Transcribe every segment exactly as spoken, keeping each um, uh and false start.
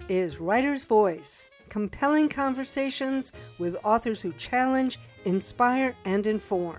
is Writer's Voice, compelling conversations with authors who challenge, inspire, and inform.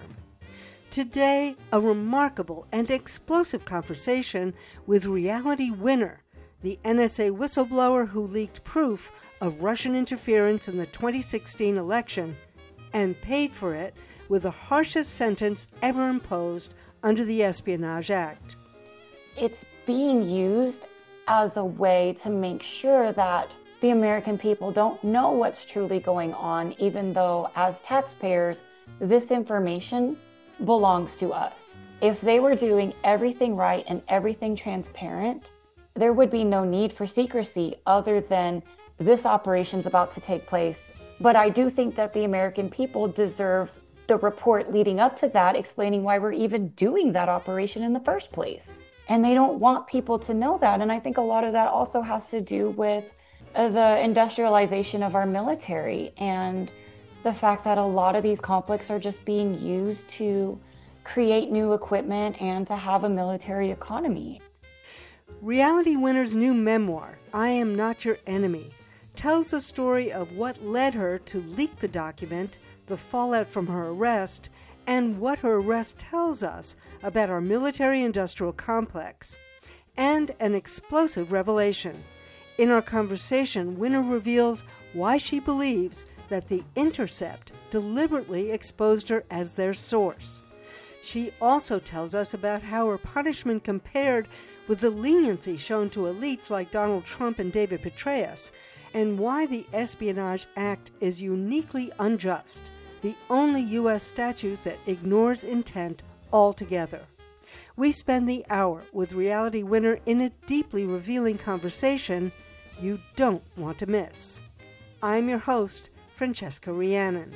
Today, a remarkable and explosive conversation with Reality Winner, the N S A whistleblower who leaked proof of Russian interference in the twenty sixteen election and paid for it with the harshest sentence ever imposed under the Espionage Act. It's being used as a way to make sure that the American people don't know what's truly going on, even though as taxpayers, this information belongs to us. If they were doing everything right and everything transparent, there would be no need for secrecy other than this operation's about to take place. But I do think that the American people deserve the report leading up to that, explaining why we're even doing that operation in the first place. And they don't want people to know that. And I think a lot of that also has to do with uh, the industrialization of our military and the fact that a lot of these conflicts are just being used to create new equipment and to have a military economy. Reality Winner's new memoir, I Am Not Your Enemy, tells the story of what led her to leak the document, the fallout from her arrest, and what her arrest tells us about our military-industrial complex, and an explosive revelation. In our conversation, Winner reveals why she believes that The Intercept deliberately exposed her as their source. She also tells us about how her punishment compared with the leniency shown to elites like Donald Trump and David Petraeus, and why the Espionage Act is uniquely unjust, the only U S statute that ignores intent altogether. We spend the hour with Reality Winner in a deeply revealing conversation you don't want to miss. I'm your host, Francesca Rhiannon.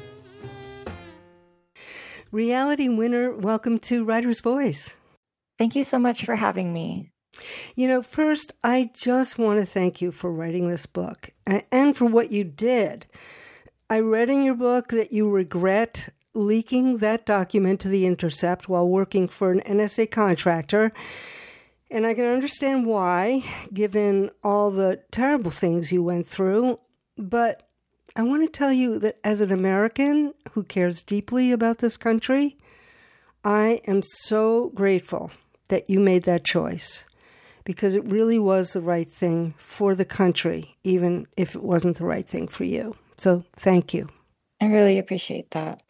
Reality Winner, welcome to Writer's Voice. Thank you so much for having me. You know, first, I just want to thank you for writing this book and for what you did. I read in your book that you regret leaking that document to The Intercept while working for an N S A contractor. And I can understand why, given all the terrible things you went through. But I want to tell you that as an American who cares deeply about this country, I am so grateful that you made that choice, because it really was the right thing for the country, even if it wasn't the right thing for you. So thank you. I really appreciate that.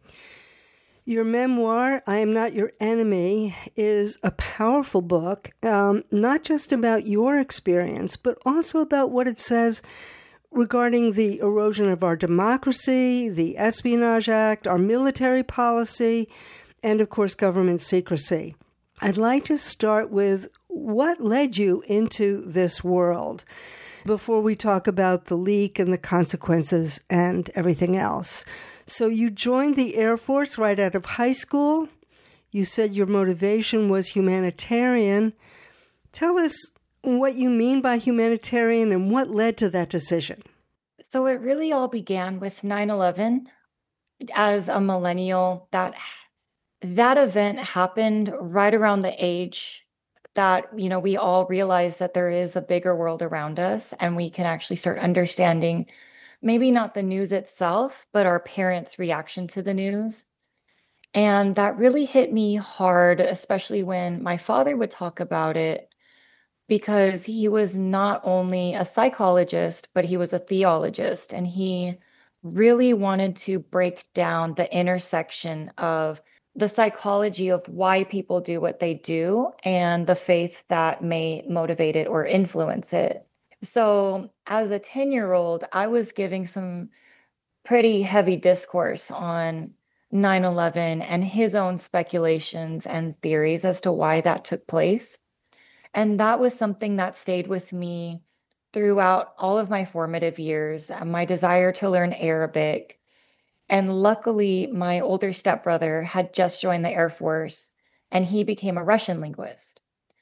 Your memoir, I Am Not Your Enemy, is a powerful book, um, not just about your experience, but also about what it says regarding the erosion of our democracy, the Espionage Act, our military policy, and, of course, government secrecy. I'd like to start with what led you into this world before we talk about the leak and the consequences and everything else. So you joined the Air Force right out of high school. You said your motivation was humanitarian. Tell us what you mean by humanitarian and what led to that decision. So it really all began with nine eleven. As a millennial, that that event happened right around the age that, you know, we all realize that there is a bigger world around us and we can actually start understanding maybe not the news itself, but our parents' reaction to the news. And that really hit me hard, especially when my father would talk about it, because he was not only a psychologist, but he was a theologist. And he really wanted to break down the intersection of the psychology of why people do what they do and the faith that may motivate it or influence it. So as a ten-year-old, I was giving some pretty heavy discourse on nine eleven and his own speculations and theories as to why that took place. And that was something that stayed with me throughout all of my formative years, my desire to learn Arabic. And luckily, my older stepbrother had just joined the Air Force, and he became a Russian linguist.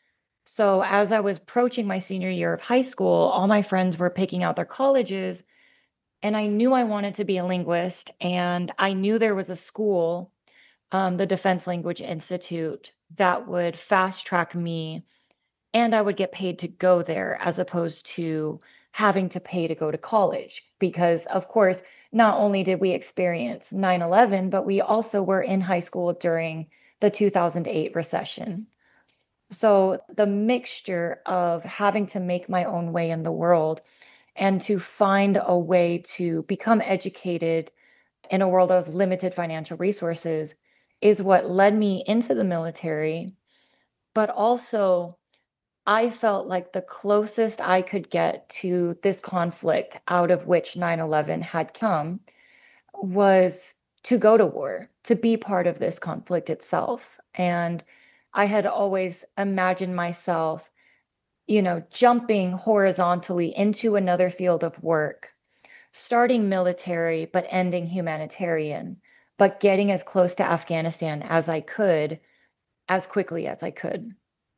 So as I was approaching my senior year of high school, all my friends were picking out their colleges, and I knew I wanted to be a linguist, and I knew there was a school, um, the Defense Language Institute, that would fast track me, and I would get paid to go there as opposed to having to pay to go to college. Because, of course, not only did we experience nine eleven, but we also were in high school during the two thousand eight recession. So the mixture of having to make my own way in the world and to find a way to become educated in a world of limited financial resources is what led me into the military. But also, I felt like the closest I could get to this conflict out of which nine eleven had come was to go to war, to be part of this conflict itself. And I had always imagined myself, you know, jumping horizontally into another field of work, starting military, but ending humanitarian, but getting as close to Afghanistan as I could, as quickly as I could.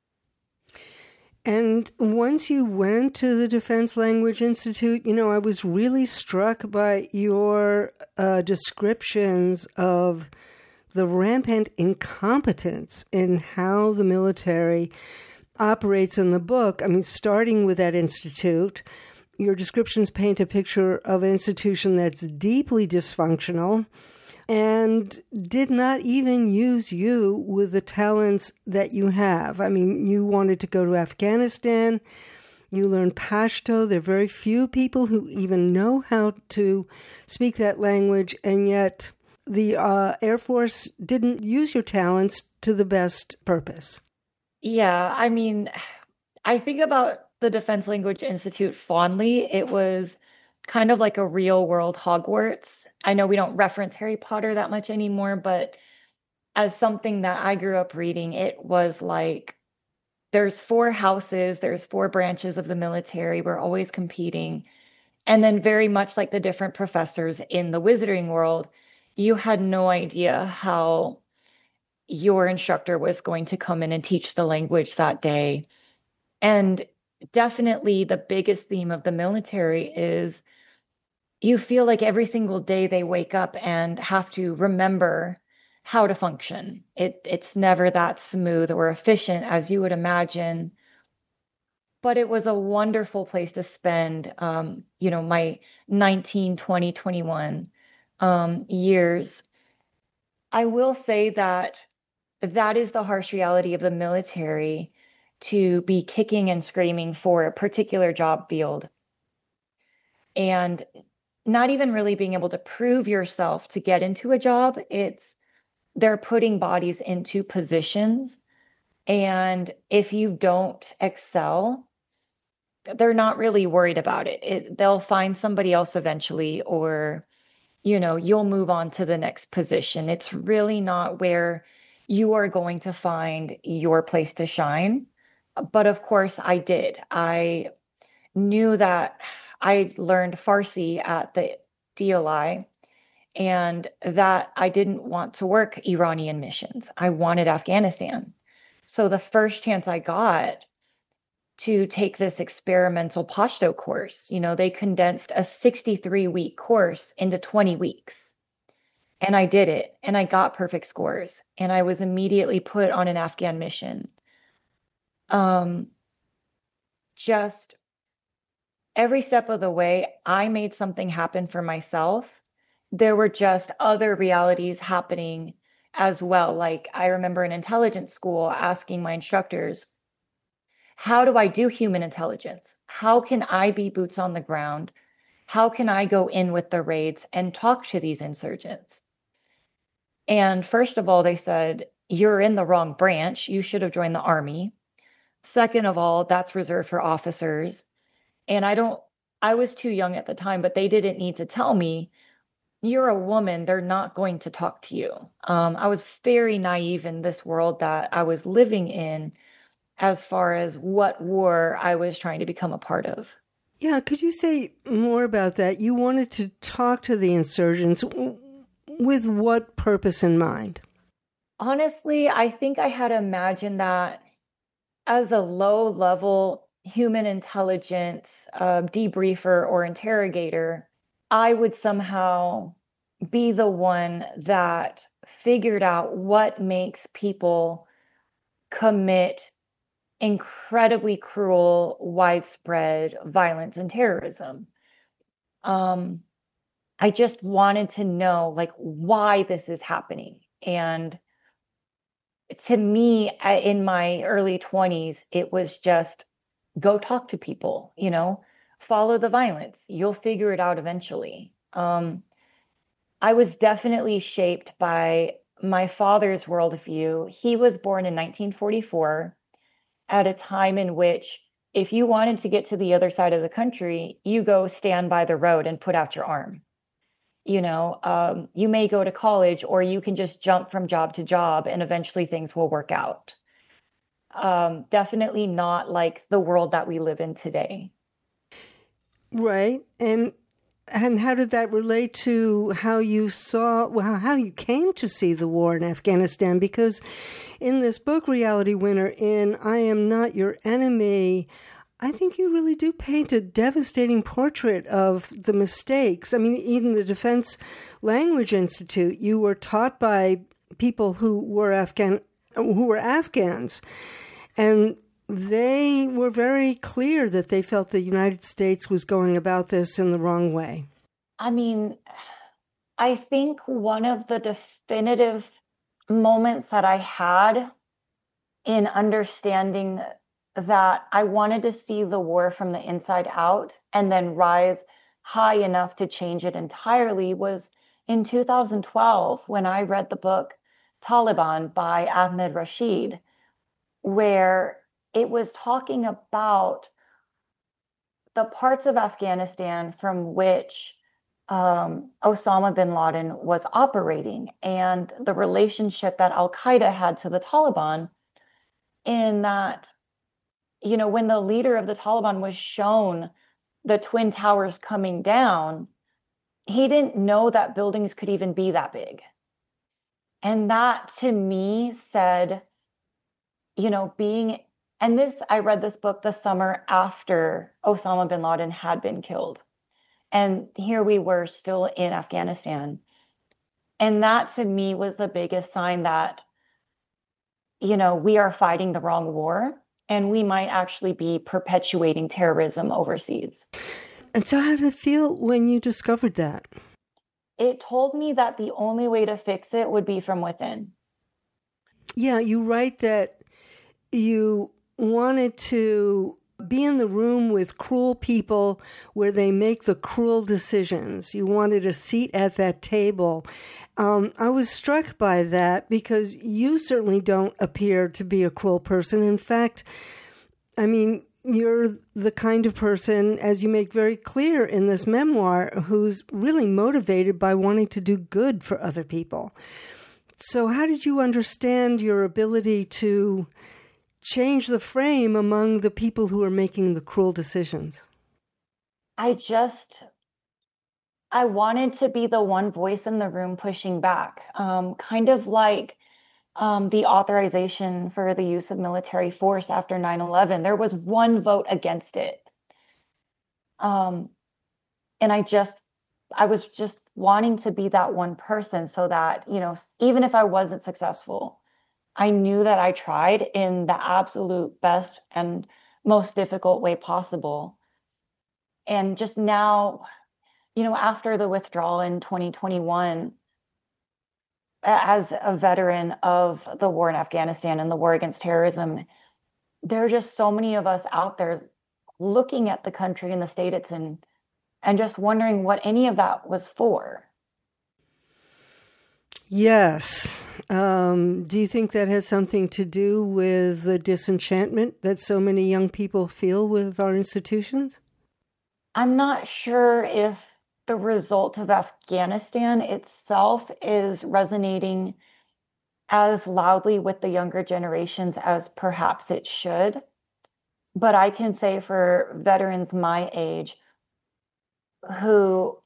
And once you went to the Defense Language Institute, you know, I was really struck by your uh, descriptions of the rampant incompetence in how the military operates in the book. I mean, starting with that institute, your descriptions paint a picture of an institution that's deeply dysfunctional and did not even use you with the talents that you have. I mean, you wanted to go to Afghanistan. You learned Pashto. There are very few people who even know how to speak that language, and yet the uh, Air Force didn't use your talents to the best purpose. Yeah, I mean, I think about the Defense Language Institute fondly. It was kind of like a real world Hogwarts. I know we don't reference Harry Potter that much anymore, but as something that I grew up reading, it was like there's four houses, there's four branches of the military, we're always competing. And then very much like the different professors in the Wizarding World, you had no idea how your instructor was going to come in and teach the language that day. And definitely the biggest theme of the military is you feel like every single day they wake up and have to remember how to function. It, it's never that smooth or efficient as you would imagine. But it was a wonderful place to spend, um, you know, my nineteen, twenty, twenty-one um, years. I will say that that is the harsh reality of the military, to be kicking and screaming for a particular job field and not even really being able to prove yourself to get into a job. It's they're putting bodies into positions, and if you don't excel, they're not really worried about it. it they'll find somebody else eventually, or you know, you'll move on to the next position. It's really not where you are going to find your place to shine. But of course I did. I knew that I learned Farsi at the D L I, and that I didn't want to work Iranian missions. I wanted Afghanistan. So the first chance I got to take this experimental Pashto course, you know, they condensed a sixty-three week course into twenty weeks. And I did it, and I got perfect scores, and I was immediately put on an Afghan mission. Um, just every step of the way, I made something happen for myself. There were just other realities happening as well. Like I remember in intelligence school asking my instructors, how do I do human intelligence? How can I be boots on the ground? How can I go in with the raids and talk to these insurgents? And first of all, they said, you're in the wrong branch. You should have joined the army. Second of all, that's reserved for officers. And I don't, I was too young at the time, but they didn't need to tell me, you're a woman, they're not going to talk to you. Um, I was very naive in this world that I was living in as far as what war I was trying to become a part of. Yeah, could you say more about that? You wanted to talk to the insurgents. With what purpose in mind? Honestly, I think I had imagined that as a low-level human intelligence uh, debriefer or interrogator, I would somehow be the one that figured out what makes people commit incredibly cruel, widespread violence and terrorism. Um, I just wanted to know like why this is happening. And to me, I, in my early twenties, it was just go talk to people, you know, follow the violence. You'll figure it out eventually. Um, I was definitely shaped by my father's worldview. He was born in nineteen forty-four at a time in which if you wanted to get to the other side of the country, you go stand by the road and put out your arm. You know, um, you may go to college or you can just jump from job to job and eventually things will work out. Um, definitely not like the world that we live in today. Right. And and how did that relate to how you saw, well, how you came to see the war in Afghanistan? Because in this book, Reality Winner, in I Am Not Your Enemy, I think you really do paint a devastating portrait of the mistakes. I mean, even the Defense Language Institute, you were taught by people who were Afghan, who were Afghans, and they were very clear that they felt the United States was going about this in the wrong way. I mean, I think one of the definitive moments that I had in understanding that I wanted to see the war from the inside out and then rise high enough to change it entirely was in two thousand twelve when I read the book Taliban by Ahmed Rashid, where it was talking about the parts of Afghanistan from which um, Osama bin Laden was operating and the relationship that Al Qaeda had to the Taliban, in that, you know, when the leader of the Taliban was shown the Twin Towers coming down, he didn't know that buildings could even be that big. And that to me said, you know, being, and this, I read this book the summer after Osama bin Laden had been killed. And here we were still in Afghanistan. And that to me was the biggest sign that, you know, we are fighting the wrong war and we might actually be perpetuating terrorism overseas. And so how did it feel when you discovered that? It told me that the only way to fix it would be from within. Yeah, you write that you wanted to be in the room with cruel people where they make the cruel decisions. You wanted a seat at that table. Um, I was struck by that because you certainly don't appear to be a cruel person. In fact, I mean, you're the kind of person, as you make very clear in this memoir, who's really motivated by wanting to do good for other people. So how did you understand your ability to change the frame among the people who are making the cruel decisions? I just, I wanted to be the one voice in the room pushing back, um, kind of like um, the authorization for the use of military force after nine eleven. There was one vote against it. Um, and I just, I was just wanting to be that one person so that, you know, even if I wasn't successful, I knew that I tried in the absolute best and most difficult way possible. And just now, you know, after the withdrawal in twenty twenty-one, as a veteran of the war in Afghanistan and the war against terrorism, there are just so many of us out there looking at the country and the state it's in and just wondering what any of that was for. Yes. Um, do you think that has something to do with the disenchantment that so many young people feel with our institutions? I'm not sure if the result of Afghanistan itself is resonating as loudly with the younger generations as perhaps it should. But I can say for veterans my age who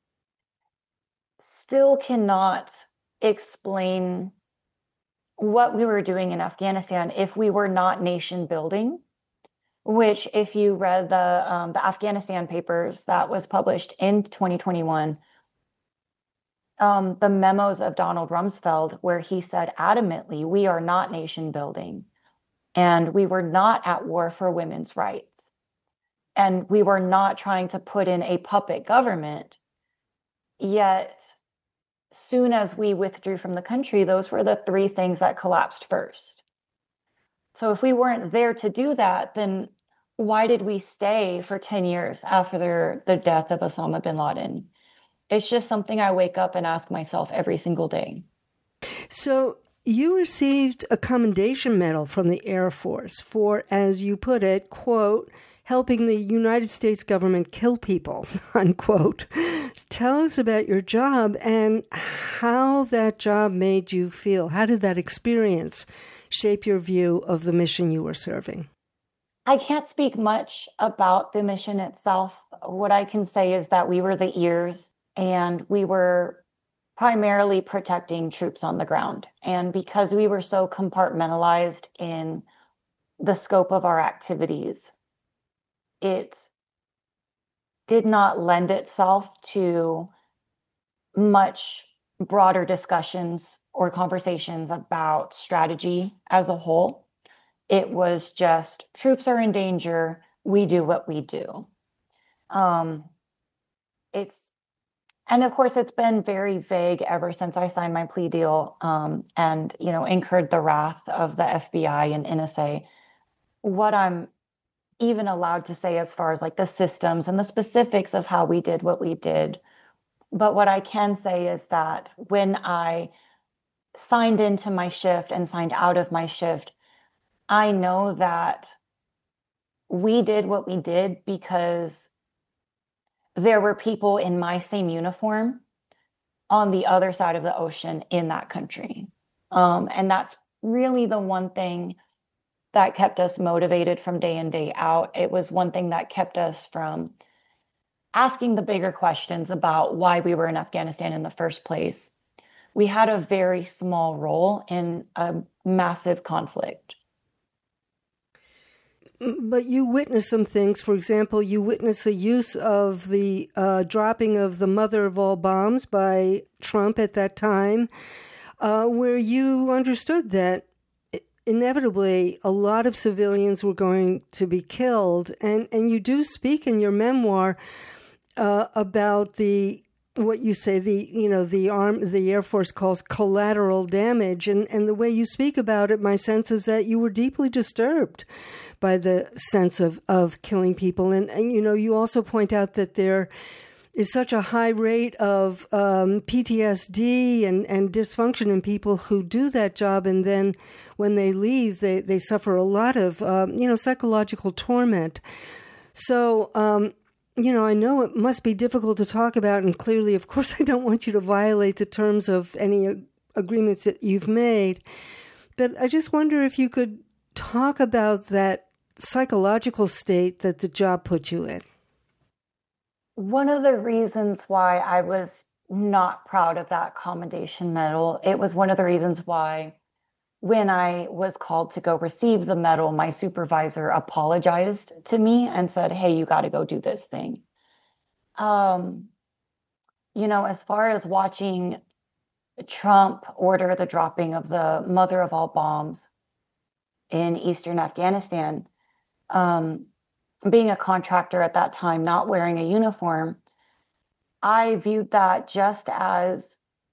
still cannot explain what we were doing in Afghanistan if we were not nation building, which if you read the um, the Afghanistan papers that was published in twenty twenty-one, um, the memos of Donald Rumsfeld, where he said adamantly, we are not nation building. And we were not at war for women's rights. And we were not trying to put in a puppet government. Yet, soon as we withdrew from the country, those were the three things that collapsed first. So if we weren't there to do that, then why did we stay for ten years after the death of Osama bin Laden? It's just something I wake up and ask myself every single day. So you received a commendation medal from the Air Force for, as you put it, quote, helping the United States government kill people, unquote. Tell us about your job and how that job made you feel. How did that experience shape your view of the mission you were serving? I can't speak much about the mission itself. What I can say is that we were the ears, and we were primarily protecting troops on the ground. And because we were so compartmentalized in the scope of our activities, it did not lend itself to much broader discussions or conversations about strategy as a whole. It was just troops are in danger. We do what we do. Um, it's, and of course, it's been very vague ever since I signed my plea deal um, and, you know, incurred the wrath of the F B I and N S A. What I'm even allowed to say as far as like the systems and the specifics of how we did what we did. But what I can say is that when I signed into my shift and signed out of my shift, I know that we did what we did because there were people in my same uniform on the other side of the ocean in that country. Um, and that's really the one thing that kept us motivated from day in, day out. It was one thing that kept us from asking the bigger questions about why we were in Afghanistan in the first place. We had a very small role in a massive conflict. But you witnessed some things. For example, you witnessed the use of the uh, dropping of the mother of all bombs by Trump at that time, uh, where you understood that inevitably a lot of civilians were going to be killed. And, and you do speak in your memoir uh, about the what you say the you know the arm the Air Force calls collateral damage, and and the way you speak about it, my sense is that you were deeply disturbed by the sense of of killing people, and and you know you also point out that there is such a high rate of um, P T S D and and dysfunction in people who do that job, and then when they leave, they they suffer a lot of um, you know psychological torment. So. Um, You know, I know it must be difficult to talk about, and clearly, of course, I don't want you to violate the terms of any agreements that you've made. But I just wonder if you could talk about that psychological state that the job put you in. One of the reasons why I was not proud of that commendation medal, it was one of the reasons why when I was called to go receive the medal, my supervisor apologized to me and said, hey, you got to go do this thing. Um, you know, as far as watching Trump order the dropping of the mother of all bombs in eastern Afghanistan, um, being a contractor at that time, not wearing a uniform, I viewed that just as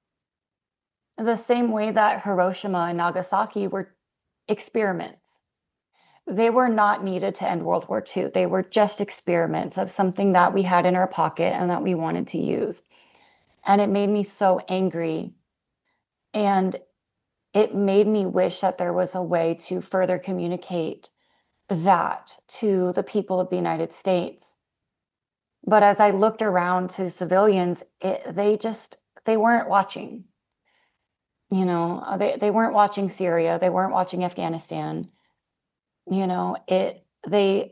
the same way that Hiroshima and Nagasaki were experiments. They were not needed to end World War Two. They were just experiments of something that we had in our pocket and that we wanted to use. And it made me so angry. And it made me wish that there was a way to further communicate that to the people of the United States. But as I looked around to civilians, it, they just, they weren't watching. You know, they, they weren't watching Syria. They weren't watching Afghanistan. You know, it, they,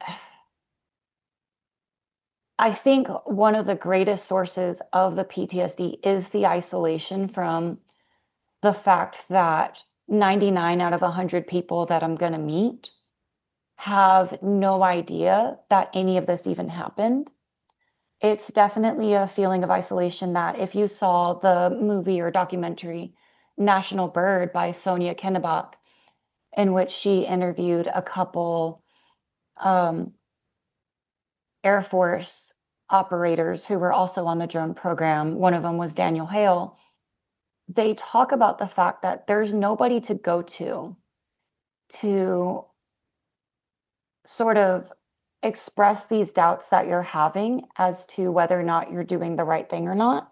I think one of the greatest sources of the P T S D is the isolation from the fact that ninety-nine out of one hundred people that I'm going to meet have no idea that any of this even happened. It's definitely a feeling of isolation that if you saw the movie or documentary National Bird by Sonia Kennebach, in which she interviewed a couple um, Air Force operators who were also on the drone program. One of them was Daniel Hale. They talk about the fact that there's nobody to go to to sort of express these doubts that you're having as to whether or not you're doing the right thing or not.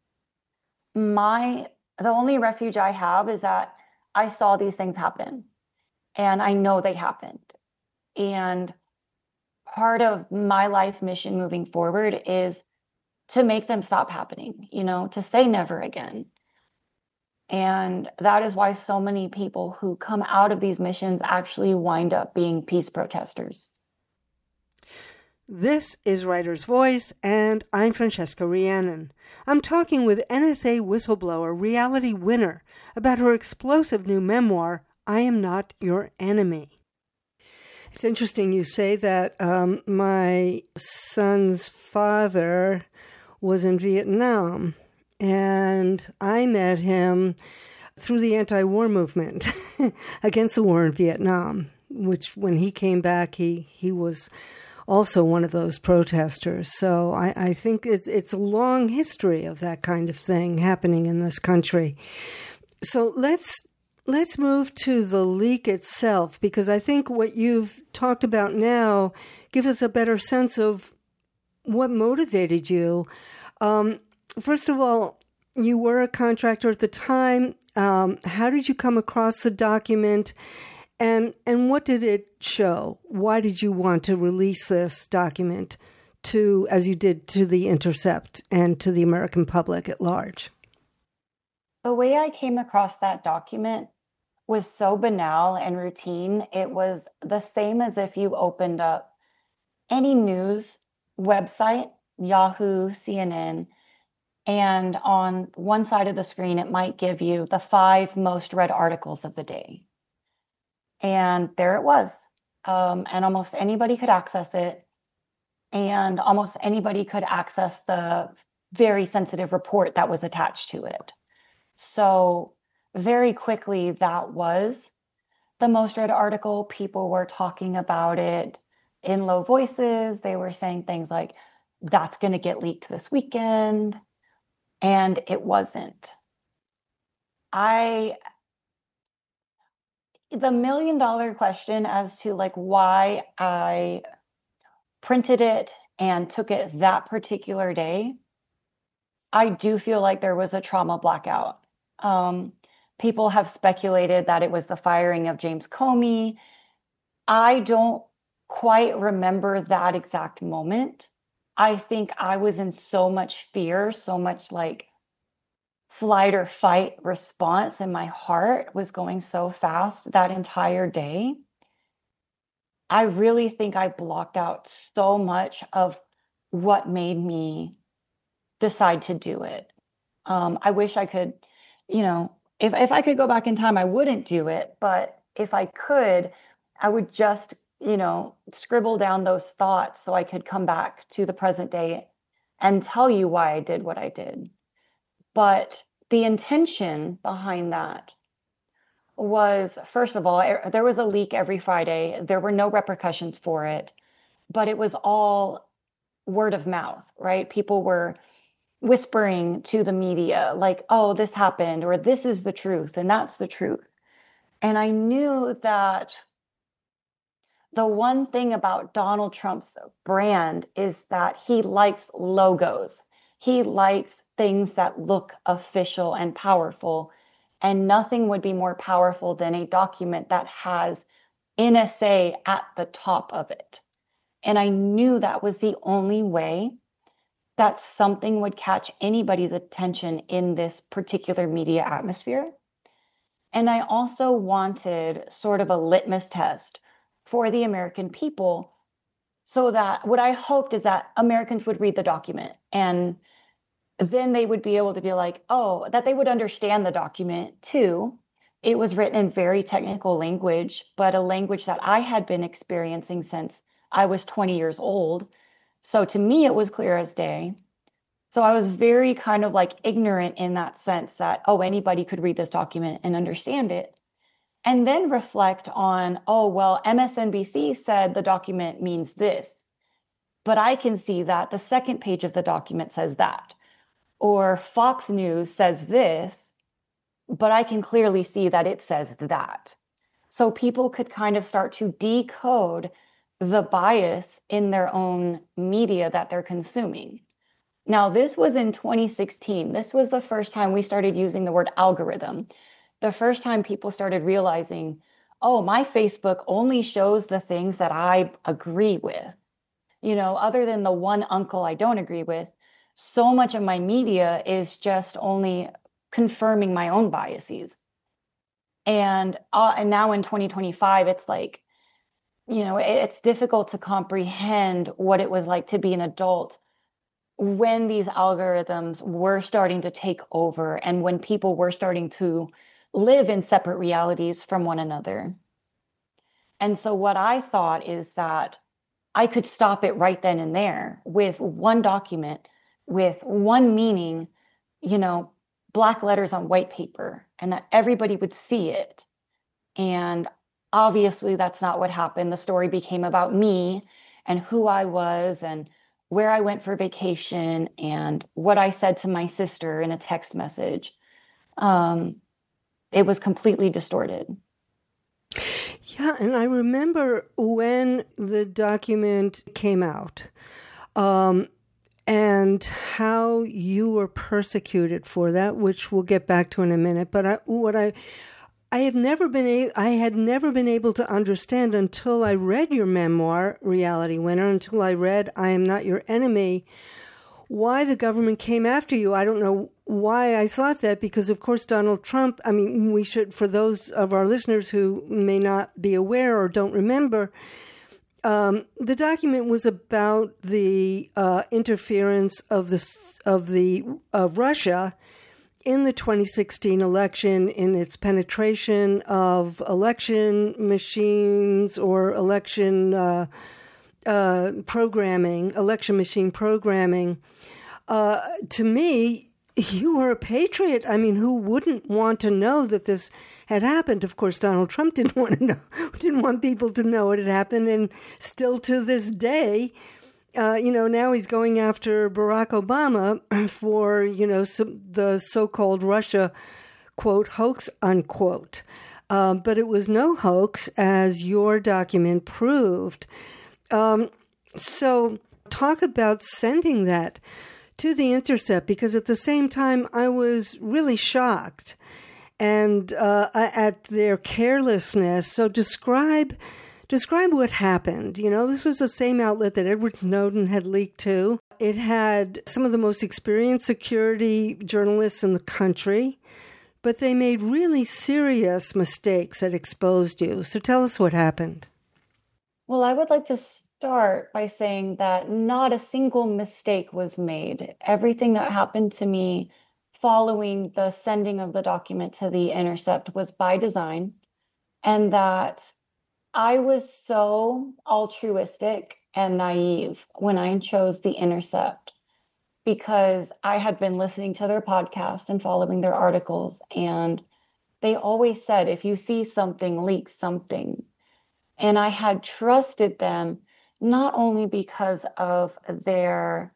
My, the only refuge I have is that I saw these things happen and I know they happened. And part of my life mission moving forward is to make them stop happening, you know, to say never again. And that is why so many people who come out of these missions actually wind up being peace protesters. This is Writer's Voice, and I'm Francesca Rhiannon. I'm talking with N S A whistleblower Reality Winner about her explosive new memoir, I Am Not Your Enemy. It's interesting you say that. Um, my son's father was in Vietnam, and I met him through the anti-war movement against the war in Vietnam, which when he came back, he, he was also one of those protesters. So I, I think it's, it's a long history of that kind of thing happening in this country. So let's let's move to the leak itself, because I think what you've talked about now gives us a better sense of what motivated you. Um, first of all, you were a contractor at the time. Um, how did you come across the document? And and what did it show? Why did you want to release this document to, as you did, to The Intercept and to the American public at large? The way I came across that document was so banal and routine. It was the same as if you opened up any news website, Yahoo, C N N, and on one side of the screen, it might give you the five most read articles of the day. And there it was. Um, and almost anybody could access it. And almost anybody could access the very sensitive report that was attached to it. So very quickly, that was the most read article. People were talking about it in low voices. They were saying things like, that's going to get leaked this weekend. And it wasn't. I... The million dollar question as to like why I printed it and took it that particular day, I do feel like there was a trauma blackout. Um, people have speculated that it was the firing of James Comey. I don't quite remember that exact moment. I think I was in so much fear, so much like flight or fight response, and my heart was going so fast that entire day. I really think I blocked out so much of what made me decide to do it. Um, I wish I could, you know, if, if I could go back in time, I wouldn't do it. But if I could, I would just, you know, scribble down those thoughts so I could come back to the present day and tell you why I did what I did. But the intention behind that was, first of all, there was a leak every Friday. There were no repercussions for it, but it was all word of mouth, right? People were whispering to the media like, oh, this happened, or this is the truth, and that's the truth. And I knew that the one thing about Donald Trump's brand is that he likes logos. He likes things that look official and powerful, and nothing would be more powerful than a document that has N S A at the top of it. And I knew that was the only way that something would catch anybody's attention in this particular media atmosphere. And I also wanted sort of a litmus test for the American people, so that what I hoped is that Americans would read the document and then they would be able to be like, oh, that they would understand the document too. It was written in very technical language, but a language that I had been experiencing since I was twenty years old. So to me, it was clear as day. So I was very kind of like ignorant in that sense that, oh, anybody could read this document and understand it. and then reflect on, oh, well, M S N B C said the document means this, but I can see that the second page of the document says that. Or Fox News says this, but I can clearly see that it says that. So people could kind of start to decode the bias in their own media that they're consuming. Now, this was in twenty sixteen. This was the first time we started using the word algorithm. The first time people started realizing, oh, my Facebook only shows the things that I agree with. You know, other than the one uncle I don't agree with, so much of my media is just only confirming my own biases. And uh, and now in twenty twenty-five, it's like, you know, it, it's difficult to comprehend what it was like to be an adult when these algorithms were starting to take over and when people were starting to live in separate realities from one another. And so what I thought is that I could stop it right then and there with one document, with one meaning, you know, black letters on white paper, and that everybody would see it. And obviously that's not what happened. The story became about me and who I was and where I went for vacation and what I said to my sister in a text message. Um, it was completely distorted. Yeah, and I remember when the document came out, um, and how you were persecuted for that, which we'll get back to in a minute. But I, what I, I have never been a, I had never been able to understand until I read your memoir, Reality Winner, until I read I Am Not Your Enemy, why the government came after you. I don't know why I thought that, because of course Donald Trump, I mean, we should, for those of our listeners who may not be aware or don't remember, um, the document was about the uh, interference of the of the of Russia in the twenty sixteen election, in its penetration of election machines or election uh, uh, programming, election machine programming. Uh, to me, you were a patriot. I mean, who wouldn't want to know that this had happened? Of course, Donald Trump didn't want to know, didn't want people to know it had happened. And still to this day, uh, you know, now he's going after Barack Obama for, you know, some, the so-called Russia, quote, hoax, unquote. Uh, but it was no hoax, as your document proved. Um, so talk about sending that to The Intercept, because at the same time I was really shocked and uh, at their carelessness. So describe describe what happened. You know, this was the same outlet that Edward Snowden had leaked to. It had some of the most experienced security journalists in the country, but they made really serious mistakes that exposed you. So tell us what happened. Well, I would like to start by saying that not a single mistake was made. Everything that happened to me following the sending of the document to The Intercept was by design, and that I was so altruistic and naive when I chose The Intercept, because I had been listening to their podcast and following their articles, and they always said, if you see something, leak something. And I had trusted them not only because of their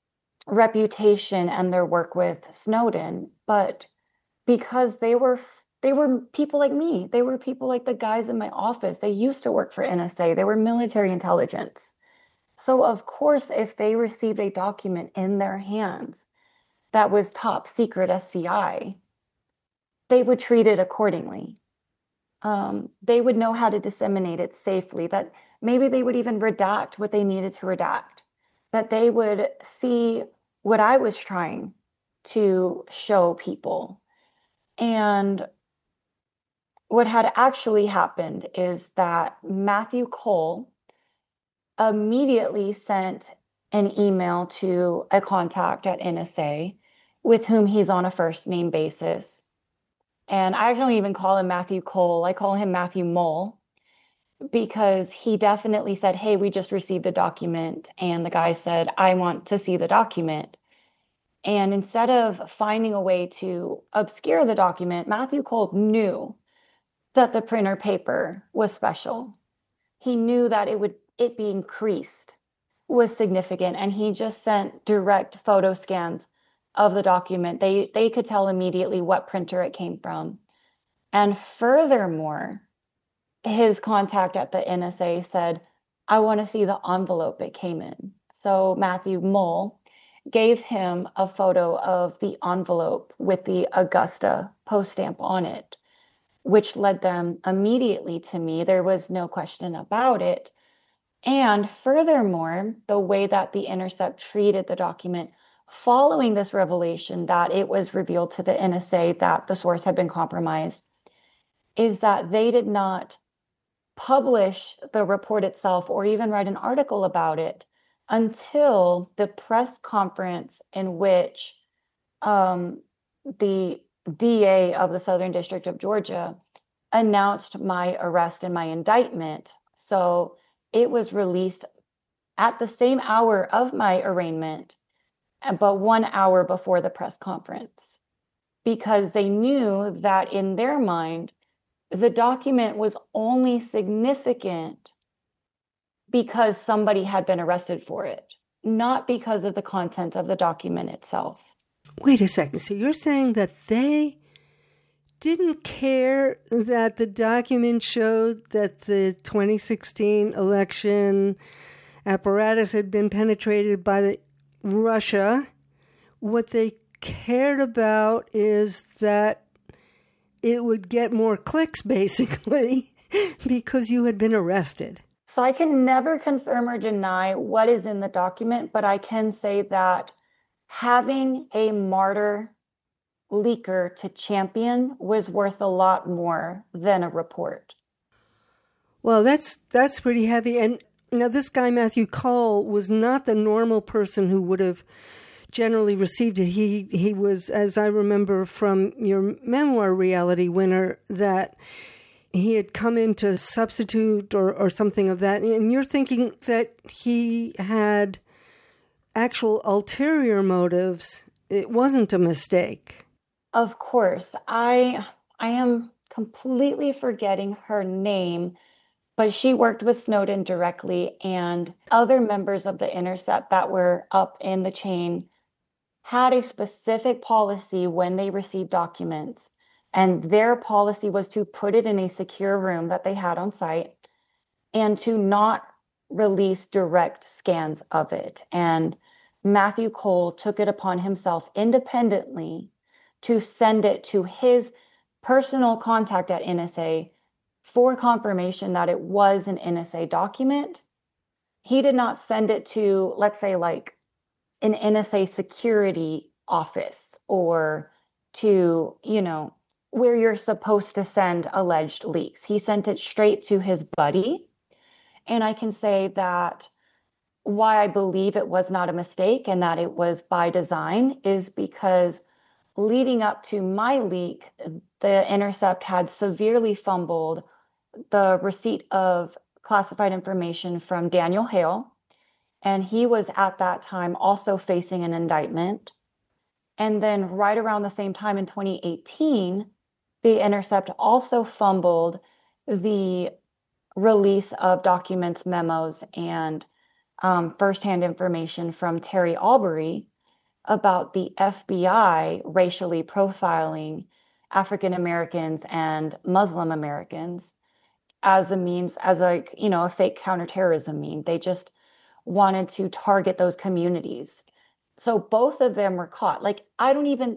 reputation and their work with Snowden, but because they were they were people like me. They were people like the guys in my office. They used to work for N S A. They were military intelligence. So of course, if they received a document in their hands that was top secret S C I, they would treat it accordingly. Um, they would know how to disseminate it safely, that maybe they would even redact what they needed to redact, that they would see what I was trying to show people. And what had actually happened is that Matthew Cole immediately sent an email to a contact at N S A with whom he's on a first name basis. And I don't even call him Matthew Cole. I call him Matthew Mole, because he definitely said, hey, we just received a document. And the guy said, I want to see the document. And instead of finding a way to obscure the document, Matthew Cole knew that the printer paper was special. He knew that it would it be increased was significant, and he just sent direct photo scans of the document. They they could tell immediately what printer it came from. And furthermore, his contact at the N S A said, I want to see the envelope it came in. So Matthew Mull gave him a photo of the envelope with the Augusta post stamp on it, which led them immediately to me. There was no question about it. And furthermore, the way that The Intercept treated the document following this revelation that it was revealed to the N S A that the source had been compromised is that they did not publish the report itself or even write an article about it until the press conference in which um, the D A of the Southern District of Georgia announced my arrest and my indictment. So it was released at the same hour of my arraignment, but one hour before the press conference, because they knew that in their mind, the document was only significant because somebody had been arrested for it, not because of the content of the document itself. Wait a second. So you're saying that they didn't care that the document showed that the twenty sixteen election apparatus had been penetrated by the Russia. What they cared about is that it would get more clicks, basically, because you had been arrested. So I can never confirm or deny what is in the document, but I can say that having a martyr leaker to champion was worth a lot more than a report. Well, that's that's pretty heavy. And now this guy, Matthew Cole, was not the normal person who would have generally received it. He he was, as I remember from your memoir, Reality Winner, that he had come in to substitute or, or something of that. And you're thinking that he had actual ulterior motives. It wasn't a mistake. Of course. I I am completely forgetting her name, but she worked with Snowden directly, and other members of The Intercept that were up in the chain had a specific policy when they received documents. And their policy was to put it in a secure room that they had on site and to not release direct scans of it. And Matthew Cole took it upon himself independently to send it to his personal contact at N S A for confirmation that it was an N S A document. He did not send it to, let's say, like an N S A security office or to, you know, where you're supposed to send alleged leaks. He sent it straight to his buddy. And I can say that why I believe it was not a mistake and that it was by design is because leading up to my leak, The Intercept had severely fumbled the receipt of classified information from Daniel Hale. And he was at that time also facing an indictment. And then right around the same time in twenty eighteen, The Intercept also fumbled the release of documents, memos, and um, firsthand information from Terry Albury about the F B I racially profiling African Americans and Muslim Americans as a means, as a, you know, a fake counterterrorism mean. They just wanted to target those communities. So both of them were caught. Like, I don't even,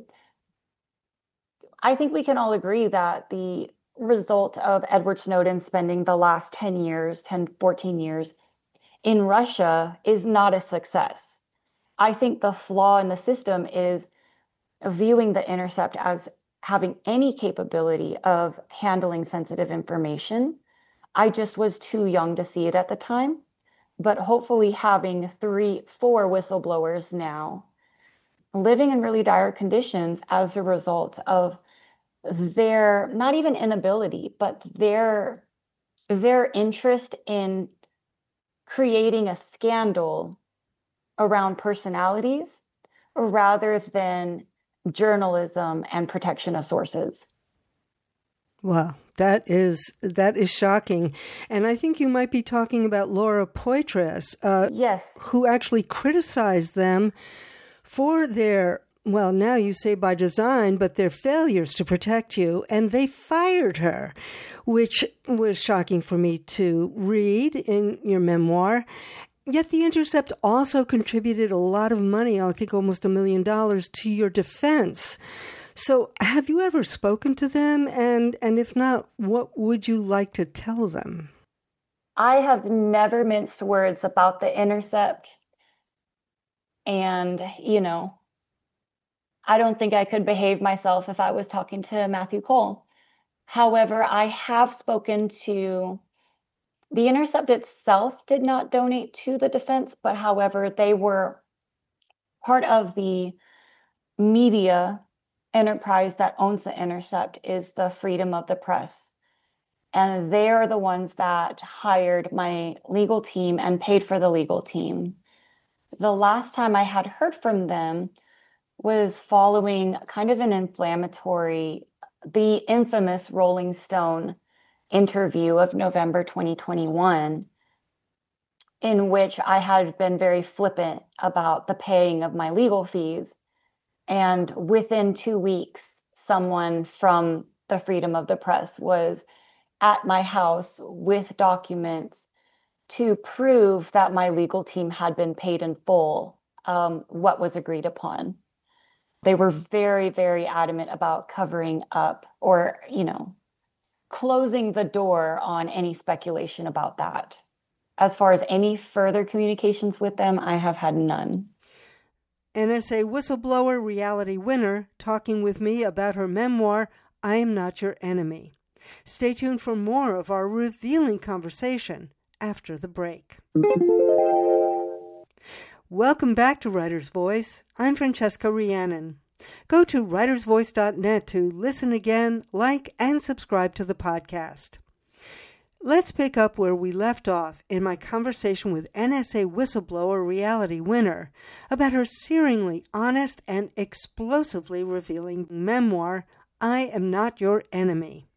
I think we can all agree that the result of Edward Snowden spending the last ten years, ten, fourteen years in Russia is not a success. I think the flaw in the system is viewing The Intercept as having any capability of handling sensitive information. I just was too young to see it at the time. But hopefully having three, four whistleblowers now living in really dire conditions as a result of their, not even inability, but their, their interest in creating a scandal around personalities rather than journalism and protection of sources. Wow, that is that is shocking. And I think you might be talking about Laura Poitras, uh, Yes. who actually criticized them for their, well, now you say by design, but their failures to protect you, and they fired her, which was shocking for me to read in your memoir. Yet The Intercept also contributed a lot of money, I think almost a million dollars, to your defense. So have you ever spoken to them? And, and if not, what would you like to tell them? I have never minced words about The Intercept. And, you know, I don't think I could behave myself if I was talking to Matthew Cole. However, I have spoken to The Intercept itself did not donate to the defense, but however, they were part of the media enterprise that owns The Intercept is the Freedom of the Press. And they are the ones that hired my legal team and paid for the legal team. The last time I had heard from them was following kind of an inflammatory, the infamous Rolling Stone interview of November twenty twenty-one, in which I had been very flippant about the paying of my legal fees. And within two weeks, someone from the Freedom of the Press was at my house with documents to prove that my legal team had been paid in full, um, what was agreed upon. They were very, very adamant about covering up or, you know, closing the door on any speculation about that. As far as any further communications with them, I have had none. N S A whistleblower, reality winner, talking with me about her memoir, I Am Not Your Enemy. Stay tuned for more of our revealing conversation after the break. Welcome back to Writer's Voice. I'm Francesca Rhiannon. Go to writers voice dot net to listen again, like, and subscribe to the podcast. Let's pick up where we left off in my conversation with N S A whistleblower, reality winner, about her searingly honest and explosively revealing memoir, I Am Not Your Enemy.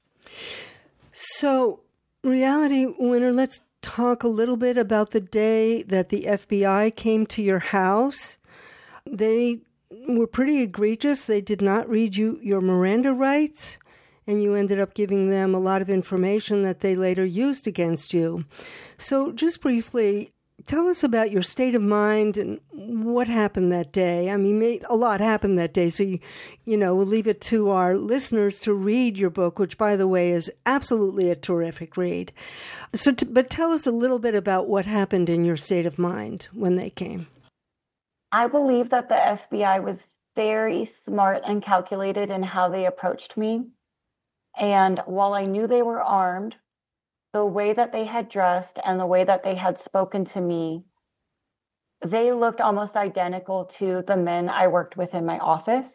So, reality winner, let's talk a little bit about the day that the F B I came to your house. They were pretty egregious. They did not read you your Miranda rights, and you ended up giving them a lot of information that they later used against you. So just briefly, tell us about your state of mind and what happened that day. I mean, a lot happened that day, so you, you know, we'll leave it to our listeners to read your book, which, by the way, is absolutely a terrific read. So, t- but tell us a little bit about what happened in your state of mind when they came. I believe that the F B I was very smart and calculated in how they approached me. And while I knew they were armed, the way that they had dressed and the way that they had spoken to me, they looked almost identical to the men I worked with in my office.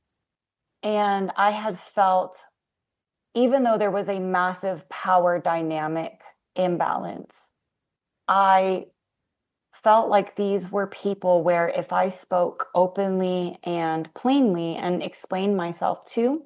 And I had felt, even though there was a massive power dynamic imbalance, I felt like these were people where if I spoke openly and plainly and explained myself to,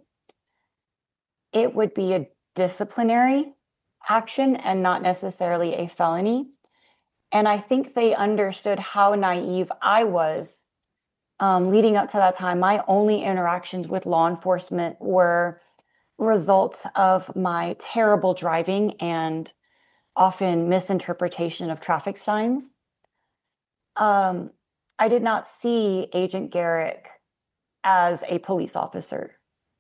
it would be a disciplinary action and not necessarily a felony. And I think they understood how naive I was um, leading up to that time. My only interactions with law enforcement were results of my terrible driving and often misinterpretation of traffic signs. Um, I did not see Agent Garrick as a police officer.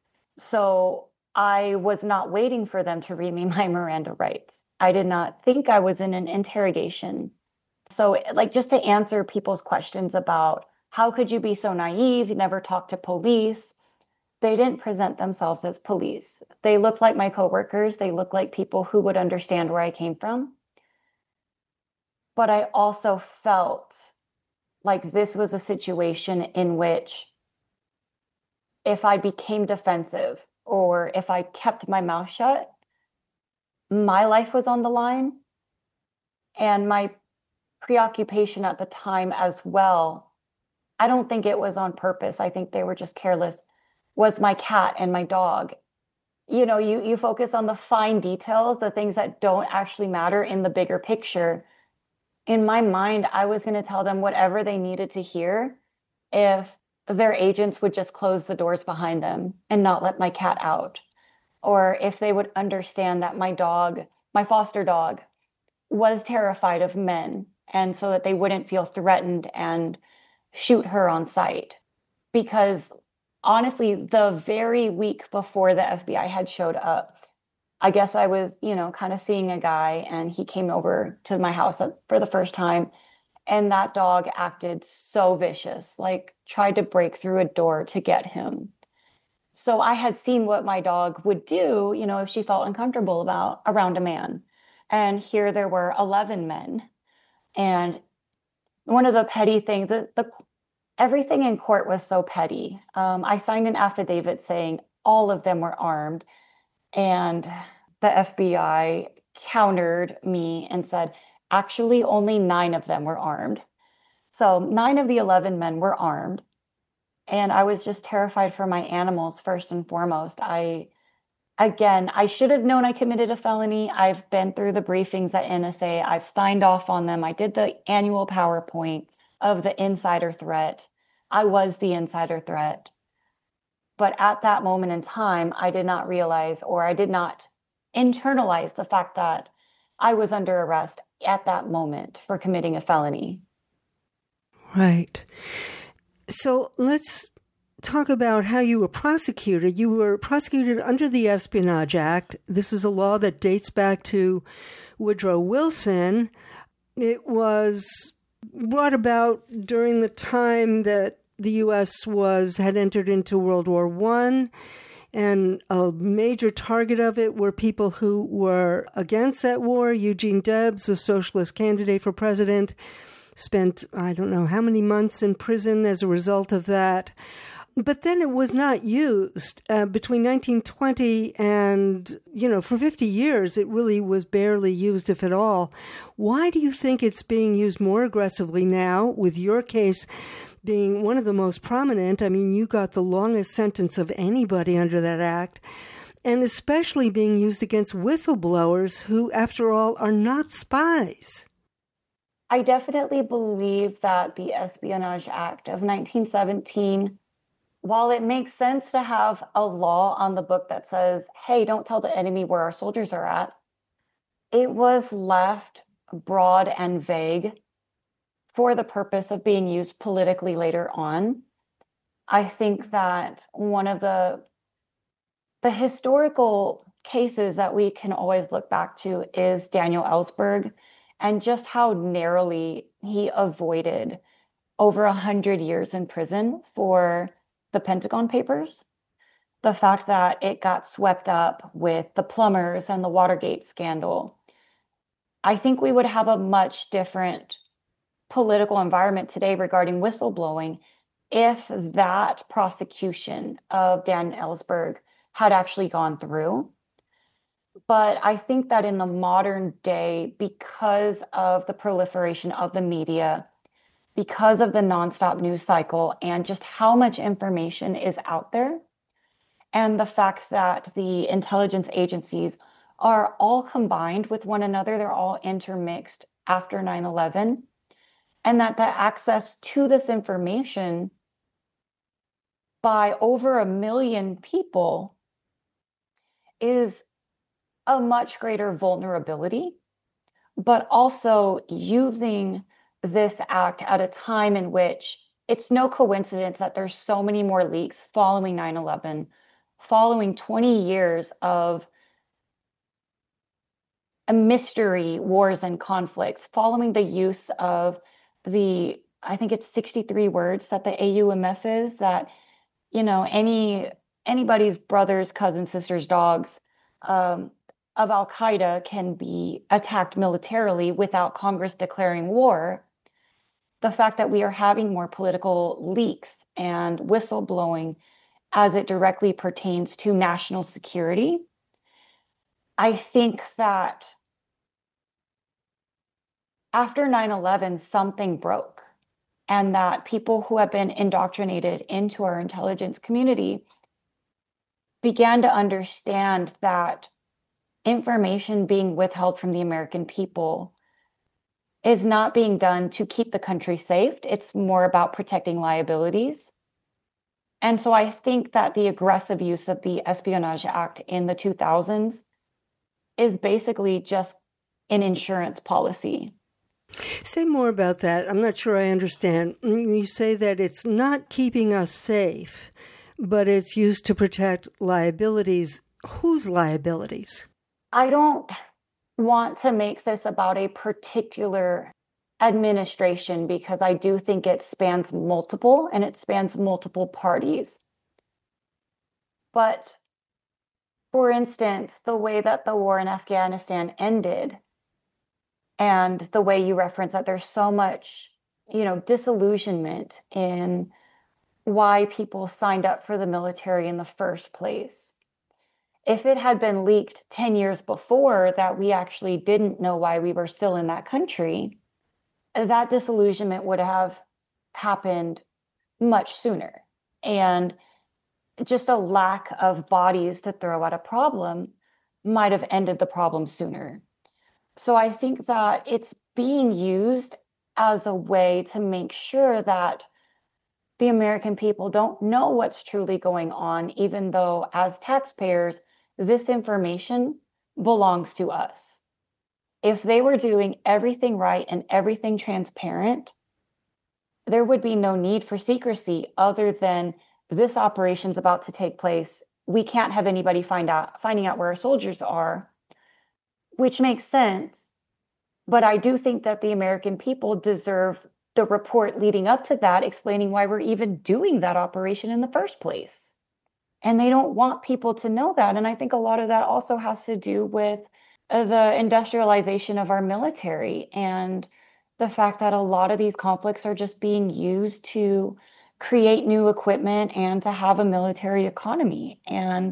So I was not waiting for them to read me my Miranda rights. I did not think I was in an interrogation. So, like, just to answer people's questions about how could you be so naive, you never talked to police, they didn't present themselves as police. They looked like my coworkers. They looked like people who would understand where I came from. But I also felt like this was a situation in which if I became defensive or if I kept my mouth shut, my life was on the line. And my preoccupation at the time as well, I don't think it was on purpose. I think they were just careless, was my cat and my dog. you know, you, you focus on the fine details, the things that don't actually matter in the bigger picture. In my mind, I was going to tell them whatever they needed to hear if their agents would just close the doors behind them and not let my cat out. Or if they would understand that my dog, my foster dog, was terrified of men, and so that they wouldn't feel threatened and shoot her on sight. Because honestly, the very week before the F B I had showed up, I guess I was, you know, kind of seeing a guy, and he came over to my house for the first time. And that dog acted so vicious, like tried to break through a door to get him. So I had seen what my dog would do, you know, if she felt uncomfortable about around a man. And here there were eleven men. And one of the petty things, the, the everything in court was so petty. Um, I signed an affidavit saying all of them were armed. And the F B I countered me and said, actually, only nine of them were armed. So nine of the eleven men were armed. And I was just terrified for my animals, first and foremost. I, again, I should have known I committed a felony. I've been through the briefings at N S A. I've signed off on them. I did the annual PowerPoints of the insider threat. I was the insider threat. But at that moment in time, I did not realize, or I did not internalize the fact that I was under arrest at that moment for committing a felony. Right. So let's talk about how you were prosecuted. You were prosecuted under the Espionage Act. This is a law that dates back to Woodrow Wilson. It was brought about during the time that the U S was had entered into World War One, and a major target of it were people who were against that war. Eugene Debs, a socialist candidate for president, spent, I don't know how many months in prison as a result of that. But then it was not used. Uh, between nineteen twenty and, you know, for fifty years, it really was barely used, if at all. Why do you think it's being used more aggressively now, with your case being one of the most prominent? I mean, you got the longest sentence of anybody under that act, and especially being used against whistleblowers who, after all, are not spies. I definitely believe that the Espionage Act of nineteen seventeen, while it makes sense to have a law on the book that says, hey, don't tell the enemy where our soldiers are at, it was left broad and vague for the purpose of being used politically later on. I think that one of the the historical cases that we can always look back to is Daniel Ellsberg, and just how narrowly he avoided over a hundred years in prison for the Pentagon Papers. The fact that it got swept up with the plumbers and the Watergate scandal. I think we would have a much different political environment today regarding whistleblowing if that prosecution of Dan Ellsberg had actually gone through. But I think that in the modern day, because of the proliferation of the media, because of the nonstop news cycle, and just how much information is out there, and the fact that the intelligence agencies are all combined with one another, they're all intermixed after nine eleven, and that the access to this information by over a million people is a much greater vulnerability, but also using this act at a time in which it's no coincidence that there's so many more leaks following nine eleven, following twenty years of a mystery wars and conflicts, following the use of the, I think it's sixty-three words that the A U M F is, that, you know, any anybody's brothers, cousins, sisters, dogs um, of Al-Qaeda can be attacked militarily without Congress declaring war. The fact that we are having more political leaks and whistleblowing as it directly pertains to national security, I think that after nine eleven, something broke, and that people who have been indoctrinated into our intelligence community began to understand that information being withheld from the American people is not being done to keep the country safe. It's more about protecting liabilities. And so I think that the aggressive use of the Espionage Act in the two thousands is basically just an insurance policy. Say more about that. I'm not sure I understand. You say that it's not keeping us safe, but it's used to protect liabilities. Whose liabilities? I don't want to make this about a particular administration because I do think it spans multiple and it spans multiple parties. But for instance, the way that the war in Afghanistan ended and the way you reference that there's so much, you know, disillusionment in why people signed up for the military in the first place. If it had been leaked ten years before that we actually didn't know why we were still in that country, that disillusionment would have happened much sooner. And just a lack of bodies to throw at a problem might have ended the problem sooner. So I think that it's being used as a way to make sure that the American people don't know what's truly going on, even though as taxpayers, this information belongs to us. If they were doing everything right and everything transparent, there would be no need for secrecy other than this operation's about to take place. We can't have anybody find out, finding out where our soldiers are, which makes sense. But I do think that the American people deserve the report leading up to that, explaining why we're even doing that operation in the first place. And they don't want people to know that. And I think a lot of that also has to do with the industrialization of our military and the fact that a lot of these conflicts are just being used to create new equipment and to have a military economy. And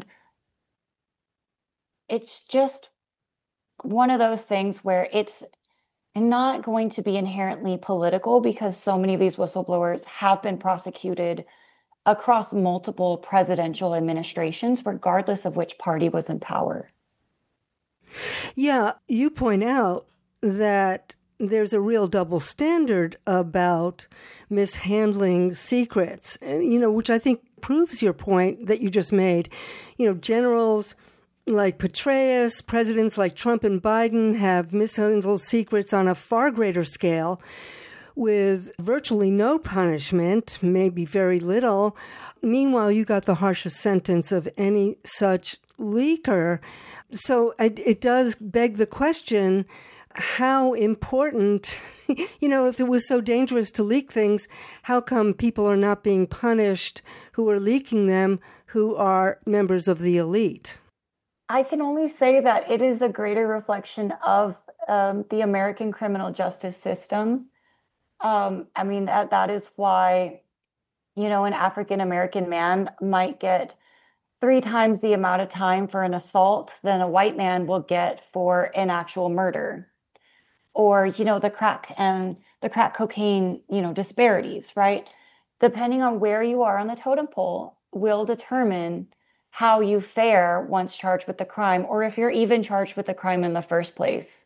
it's just one of those things where it's not going to be inherently political because so many of these whistleblowers have been prosecuted across multiple presidential administrations, regardless of which party was in power. Yeah, you point out that there's a real double standard about mishandling secrets, you know, which I think proves your point that you just made. You know, generals like Petraeus, presidents like Trump and Biden have mishandled secrets on a far greater scale with virtually no punishment, maybe very little. Meanwhile, you got the harshest sentence of any such leaker. So it, it does beg the question, how important, you know, if it was so dangerous to leak things, how come people are not being punished who are leaking them, who are members of the elite? I can only say that it is a greater reflection of um, the American criminal justice system. Um, I mean, that, that is why, you know, an African-American man might get three times the amount of time for an assault than a white man will get for an actual murder. Or, you know, the crack and the crack cocaine, you know, disparities, right? Depending on where you are on the totem pole will determine how you fare once charged with the crime, or if you're even charged with the crime in the first place.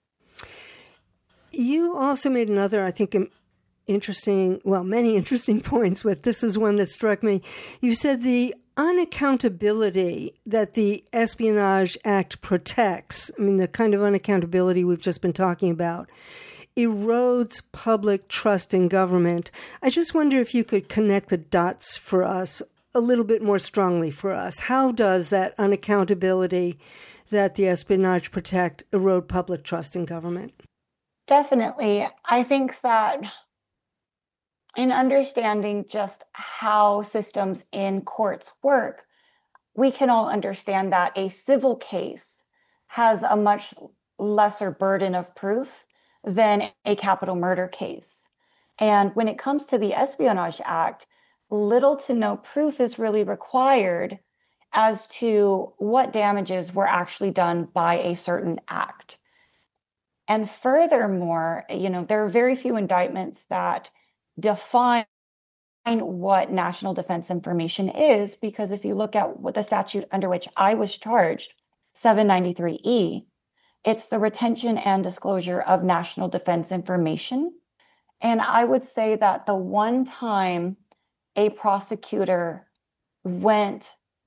You also made another, I think, interesting, well, many interesting points, but this is one that struck me. You said the unaccountability that the Espionage Act protects, I mean, the kind of unaccountability we've just been talking about, erodes public trust in government. I just wonder if you could connect the dots for us a little bit more strongly for us. How does that unaccountability that the espionage protect erode public trust in government? Definitely. I think that in understanding just how systems in courts work, we can all understand that a civil case has a much lesser burden of proof than a capital murder case. And when it comes to the Espionage Act, little to no proof is really required as to what damages were actually done by a certain act. And furthermore, you know, there are very few indictments that define what national defense information is, because if you look at what the statute under which I was charged, seven ninety-three E, it's the retention and disclosure of national defense information. And I would say that the one time a prosecutor went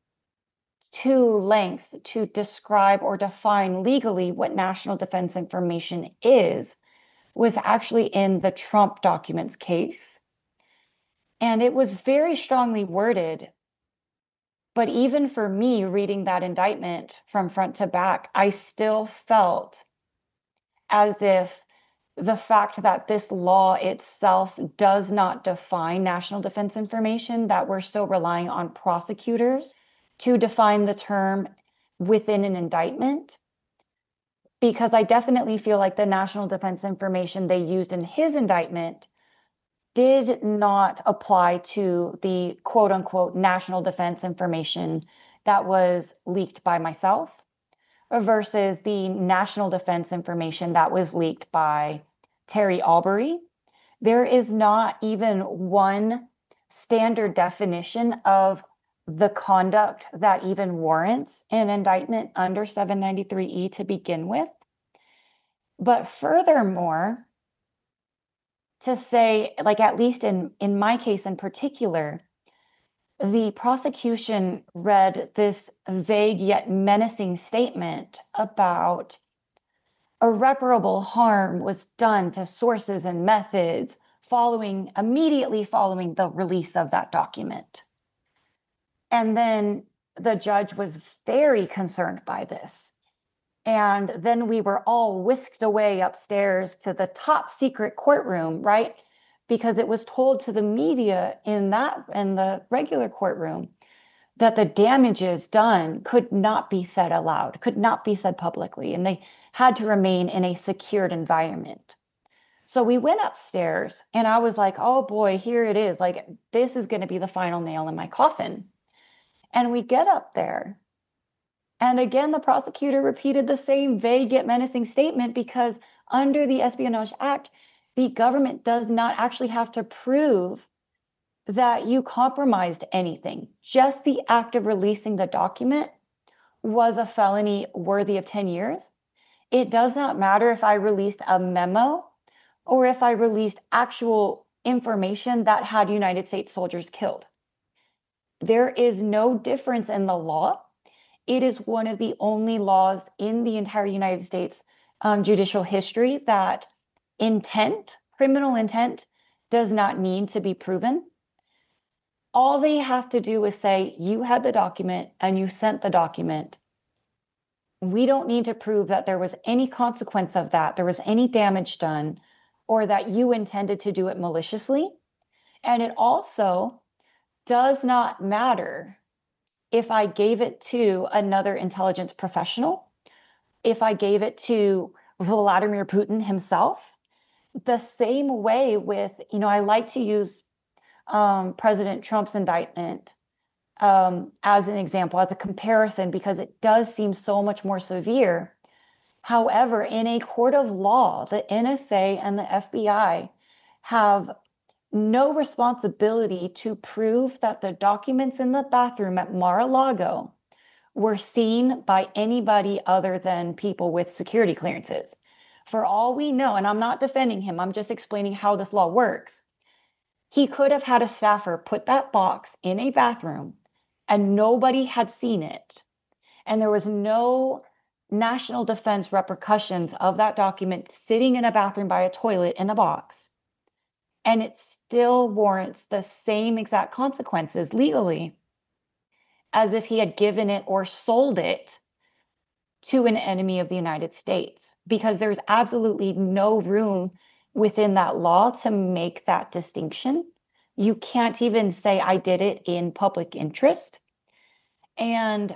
to lengths to describe or define legally what national defense information is was actually in the Trump documents case. And it was very strongly worded. But even for me, reading that indictment from front to back, I still felt as if the fact that this law itself does not define national defense information, that we're still relying on prosecutors to define the term within an indictment. Because I definitely feel like the national defense information they used in his indictment did not apply to the quote unquote national defense information that was leaked by myself versus the national defense information that was leaked by Terry Albury. There is not even one standard definition of the conduct that even warrants an indictment under seven ninety-three E to begin with. But furthermore, to say, like, at least in, in my case in particular, the prosecution read this vague yet menacing statement about irreparable harm was done to sources and methods following, immediately following the release of that document. And then the judge was very concerned by this. And then we were all whisked away upstairs to the top secret courtroom, right? Because it was told to the media in that, in the regular courtroom, that the damages done could not be said aloud, could not be said publicly, and they had to remain in a secured environment. So we went upstairs and I was like, oh boy, here it is. Like, this is going to be the final nail in my coffin. And we get up there. And again, the prosecutor repeated the same vague yet menacing statement, because under the Espionage Act, the government does not actually have to prove that you compromised anything. Just the act of releasing the document was a felony worthy of ten years. It does not matter if I released a memo or if I released actual information that had United States soldiers killed. There is no difference in the law. It is one of the only laws in the entire United States um, judicial history that intent, criminal intent, does not need to be proven. All they have to do is say, you had the document and you sent the document. We don't need to prove that there was any consequence of that, there was any damage done, or that you intended to do it maliciously. And it also does not matter if I gave it to another intelligence professional, if I gave it to Vladimir Putin himself. The same way with, you know, I like to use um, President Trump's indictment um, as an example, as a comparison, because it does seem so much more severe. However, in a court of law, the N S A and the F B I have no responsibility to prove that the documents in the bathroom at Mar-a-Lago were seen by anybody other than people with security clearances. For all we know, and I'm not defending him, I'm just explaining how this law works. He could have had a staffer put that box in a bathroom and nobody had seen it. And there was no national defense repercussions of that document sitting in a bathroom by a toilet in a box. And it still warrants the same exact consequences legally as if he had given it or sold it to an enemy of the United States, because there's absolutely no room within that law to make that distinction. You can't even say I did it in public interest. And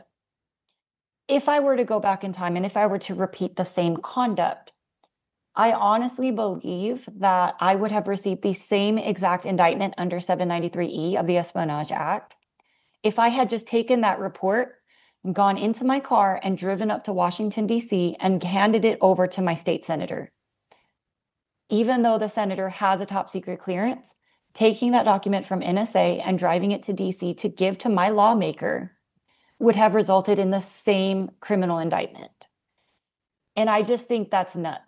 if I were to go back in time and if I were to repeat the same conduct, I honestly believe that I would have received the same exact indictment under seven ninety-three E of the Espionage Act if I had just taken that report and gone into my car and driven up to Washington, D C and handed it over to my state senator. Even though the senator has a top secret clearance, taking that document from N S A and driving it to D C to give to my lawmaker would have resulted in the same criminal indictment. And I just think that's nuts.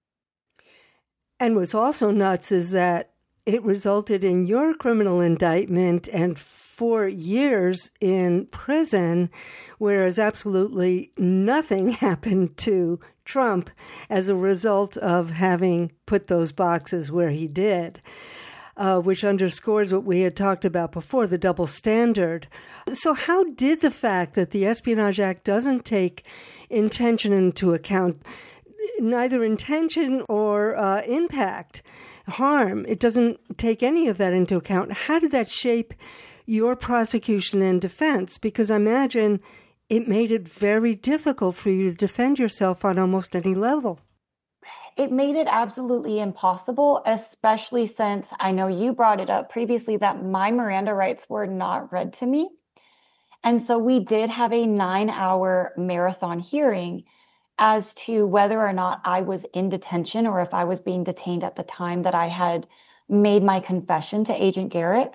And what's also nuts is that it resulted in your criminal indictment and four years in prison, whereas absolutely nothing happened to Trump as a result of having put those boxes where he did. Uh, which underscores what we had talked about before, the double standard. So how did the fact that the Espionage Act doesn't take intention into account, neither intention or uh, impact, harm, it doesn't take any of that into account, how did that shape your prosecution and defense? Because I imagine it made it very difficult for you to defend yourself on almost any level. It made it absolutely impossible, especially since I know you brought it up previously that my Miranda rights were not read to me. And so we did have a nine hour marathon hearing as to whether or not I was in detention or if I was being detained at the time that I had made my confession to Agent Garrick.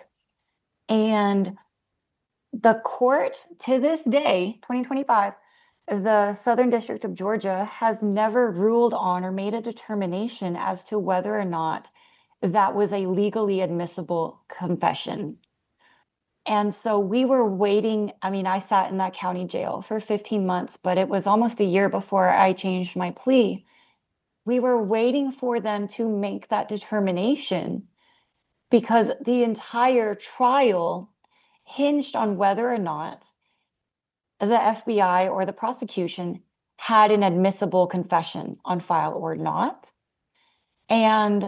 And the court to this day, twenty twenty-five, the Southern District of Georgia has never ruled on or made a determination as to whether or not that was a legally admissible confession. And so we were waiting. I mean, I sat in that county jail for fifteen months, but it was almost a year before I changed my plea. We were waiting for them to make that determination because the entire trial hinged on whether or not the F B I or the prosecution had an admissible confession on file or not. And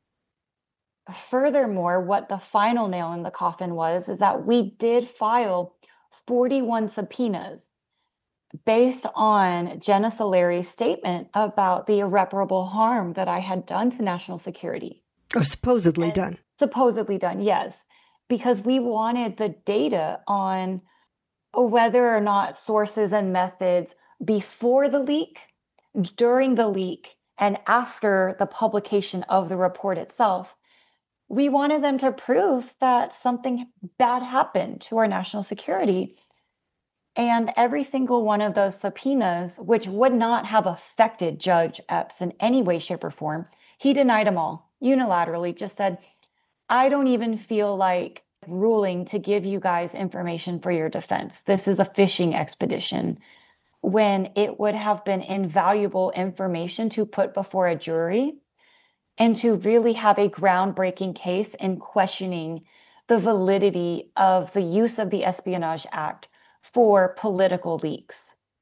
furthermore, what the final nail in the coffin was is that we did file forty-one subpoenas based on Jenna Solari's statement about the irreparable harm that I had done to national security. Or supposedly and done. Supposedly done, yes. Because we wanted the data on whether or not sources and methods before the leak, during the leak, and after the publication of the report itself, we wanted them to prove that something bad happened to our national security. And every single one of those subpoenas, which would not have affected Judge Epps in any way, shape, or form, he denied them all unilaterally, just said, I don't even feel like ruling to give you guys information for your defense. This is a fishing expedition, when it would have been invaluable information to put before a jury and to really have a groundbreaking case in questioning the validity of the use of the Espionage Act for political leaks.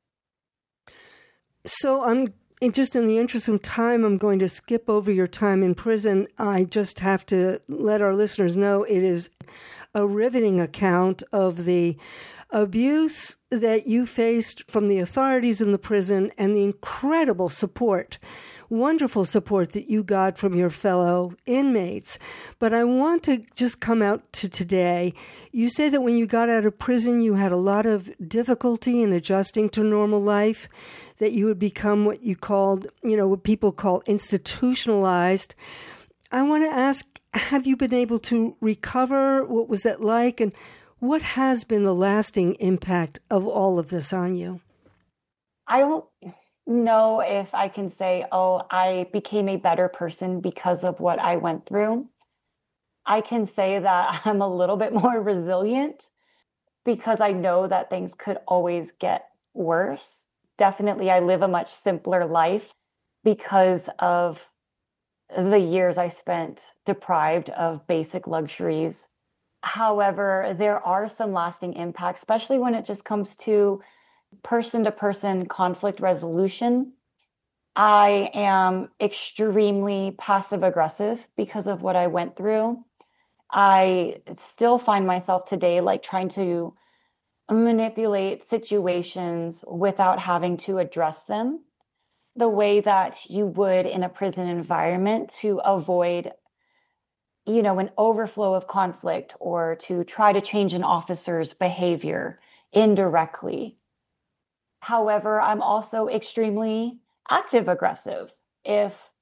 So I'm just in the interest of time, I'm going to skip over your time in prison. I just have to let our listeners know it is a riveting account of the abuse that you faced from the authorities in the prison and the incredible support, wonderful support that you got from your fellow inmates. But I want to just come out to today. You say that when you got out of prison, you had a lot of difficulty in adjusting to normal life, that you would become what you called, you know, what people call institutionalized. I want to ask, have you been able to recover? What was that like? And what has been the lasting impact of all of this on you? I don't know if I can say, oh, I became a better person because of what I went through. I can say that I'm a little bit more resilient because I know that things could always get worse. Definitely, I live a much simpler life because of the years I spent deprived of basic luxuries. However, there are some lasting impacts, especially when it just comes to person-to-person conflict resolution. I am extremely passive-aggressive because of what I went through. I still find myself today like trying to manipulate situations without having to address them the way that you would in a prison environment to avoid, you know, an overflow of conflict or to try to change an officer's behavior indirectly. However, I'm also extremely active aggressive. If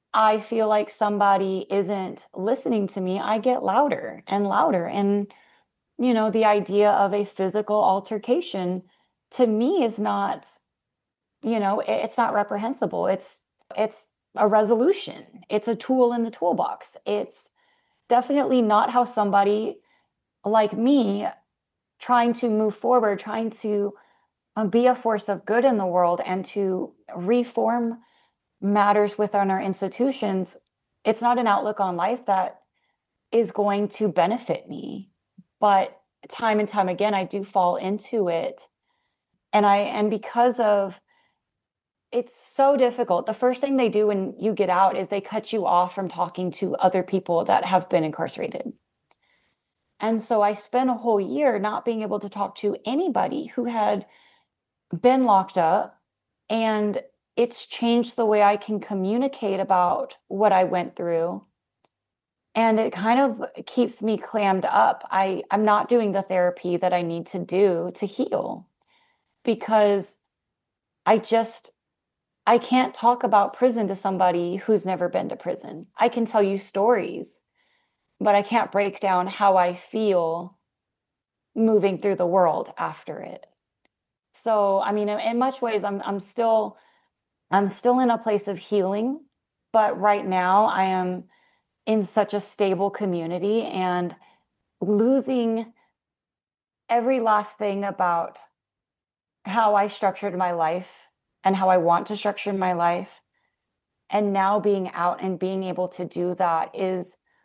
I feel like somebody isn't listening to me, I get louder and louder. And, you know, the idea of a physical altercation to me is not, you know, it's not reprehensible. It's, it's a resolution. It's a tool in the toolbox. It's definitely not how somebody like me trying to move forward, trying to uh, be a force of good in the world and to reform matters within our institutions. It's not an outlook on life that is going to benefit me. But time and time again, I do fall into it. And I, and because of, it's so difficult. The first thing they do when you get out is they cut you off from talking to other people that have been incarcerated. And so I spent a whole year not being able to talk to anybody who had been locked up. And it's changed the way I can communicate about what I went through. And it kind of keeps me clammed up. I, I'm not doing the therapy that I need to do to heal because I just, I can't talk about prison to somebody who's never been to prison. I can tell you stories, but I can't break down how I feel moving through the world after it. So, I mean, in, in much ways, I'm, I'm still, I'm still in a place of healing, but right now I am in such a stable community and losing every last thing about how I structured my life and how I want to structure my life. And now being out and being able to do that is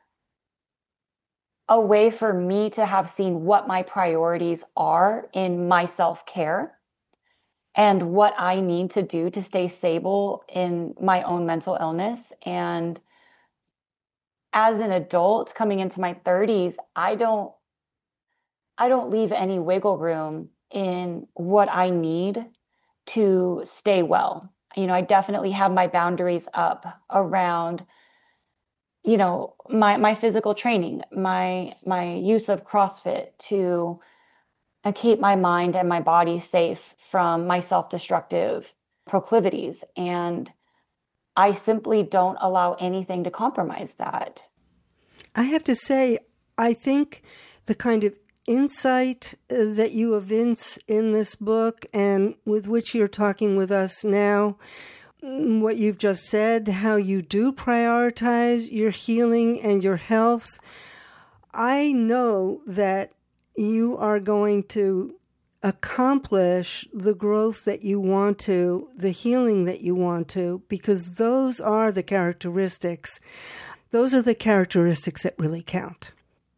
a way for me to have seen what my priorities are in my self-care and what I need to do to stay stable in my own mental illness. And as an adult coming into my thirties, I don't, I don't leave any wiggle room in what I need to stay well. You know, I definitely have my boundaries up around, you know, my, my physical training, my, my use of CrossFit to uh, keep my mind and my body safe from my self-destructive proclivities. And I simply don't allow anything to compromise that. I have to say, I think the kind of insight that you evince in this book and with which you're talking with us now, what you've just said, how you do prioritize your healing and your health, I know that you are going to accomplish the growth that you want to, the healing that you want to, because those are the characteristics. Those are the characteristics that really count.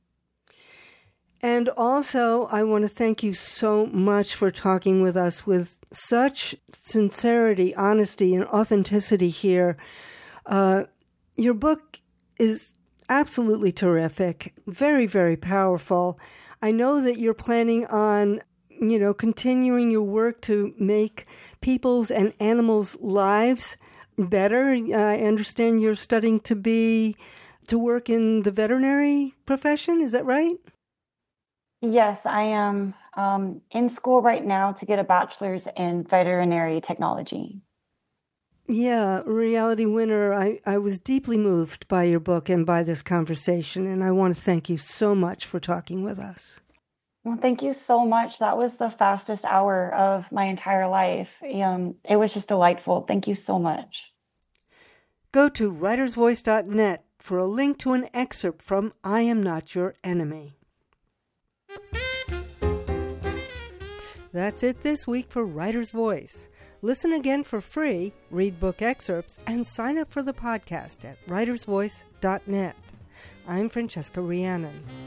And also, I want to thank you so much for talking with us with such sincerity, honesty, and authenticity here. Uh, your book is absolutely terrific, very, very powerful. I know that you're planning on, you know, continuing your work to make people's and animals' lives better. I understand you're studying to be, to work in the veterinary profession. Is that right? Yes, I am um, in school right now to get a bachelor's in veterinary technology. Yeah, Reality Winner, I, I was deeply moved by your book and by this conversation, and I want to thank you so much for talking with us. Well, thank you so much. That was the fastest hour of my entire life. Um, it was just delightful. Thank you so much. Go to writers voice dot net for a link to an excerpt from I Am Not Your Enemy. That's it this week for Writer's Voice. Listen again for free, read book excerpts, and sign up for the podcast at writers voice dot net. I'm Francesca Rhiannon.